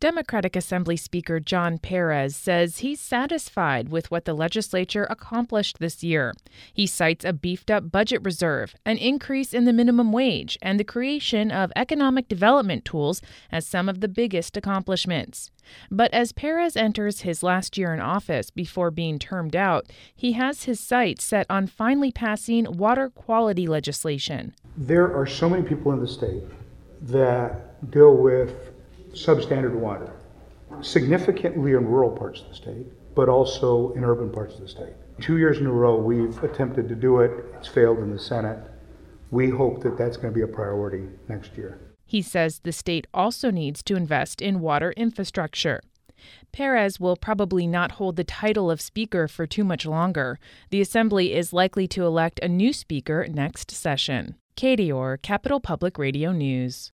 Democratic Assembly Speaker John Perez says he's satisfied with what the legislature accomplished this year. He cites a beefed-up budget reserve, an increase in the minimum wage, and the creation of economic development tools as some of the biggest accomplishments. But as Perez enters his last year in office before being termed out, he has his sights set on finally passing water quality legislation. There are so many people in the state that deal with substandard water, significantly in rural parts of the state, but also in urban parts of the state. 2 years in a row, we've attempted to do it. It's failed in the Senate. We hope that that's going to be a priority next year. He says the state also needs to invest in water infrastructure. Perez will probably not hold the title of Speaker for too much longer. The Assembly is likely to elect a new Speaker next session. Katie Orr, Capital Public Radio News.